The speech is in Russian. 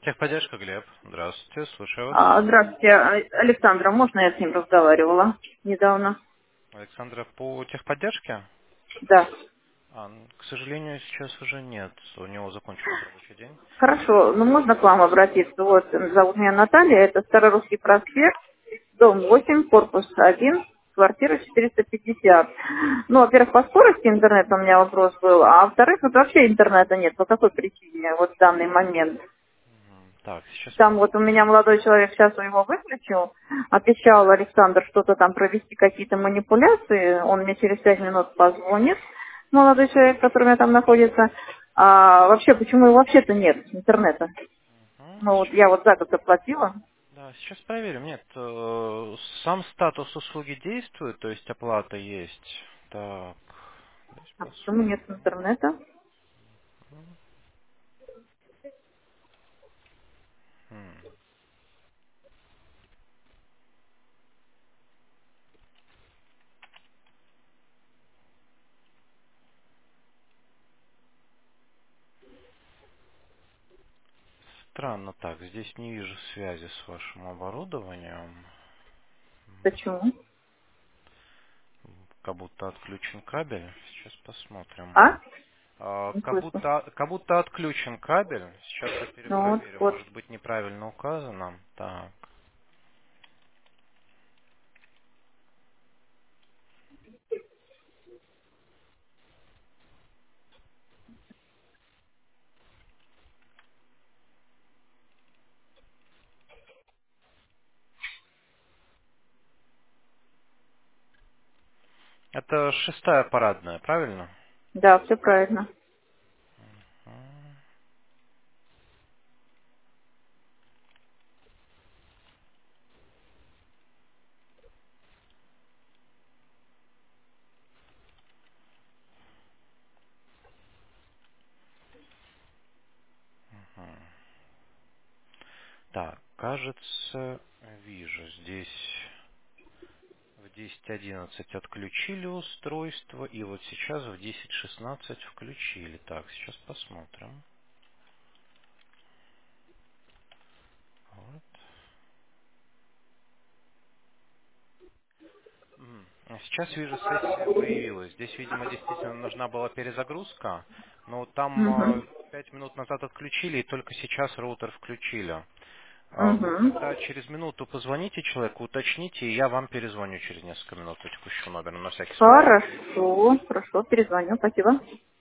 Техподдержка, Глеб. Здравствуйте, слушаю вас. Здравствуйте, Александра, можно я с ним разговаривала недавно? Александра, по техподдержке? Да. К сожалению, сейчас уже нет. У него закончился рабочий день. Хорошо, ну можно к вам обратиться? Вот, зовут меня Наталья, это Старорусский проспект, дом 8, корпус 1, квартира 450. Ну, во-первых, по скорости интернета у меня вопрос был, а во-вторых, вот вообще интернета нет. По какой причине вот в данный момент? Так, сейчас Там вот у меня молодой человек сейчас его выключил, обещал Александр что-то там провести, какие-то манипуляции, он мне через 5 минут позвонит, молодой человек, который у меня там находится. А вообще, почему его вообще-то нет, интернета? Ну вот я сейчас, вот за год заплатила, да, сейчас проверим. Нет, сам статус услуги действует, то есть оплата есть. Так, давайте а почему нет посмотрим. интернета? М, Странно так, здесь не вижу связи с вашим оборудованием. Почему? Как будто отключен кабель. Сейчас посмотрим. А? Не Как слышу. будто, как будто отключен кабель. Сейчас я Ну вот, перепроверю. вот. Может быть неправильно указано. Так. Это шестая парадная, правильно? Да, все правильно. Так, кажется, вижу. Здесь в 10:11 отключили устройство. И вот сейчас в 10:16 включили. Так, сейчас посмотрим. Вот. Сейчас вижу, сессия появилась. Здесь, видимо, действительно нужна была перезагрузка, но там Угу. 5 минут назад отключили, и только сейчас роутер включили. Вы Угу. тогда через минуту позвоните человеку, уточните, и я вам перезвоню через несколько минут по текущему номеру, на всякий случай. Хорошо, хорошо, перезвоню, спасибо.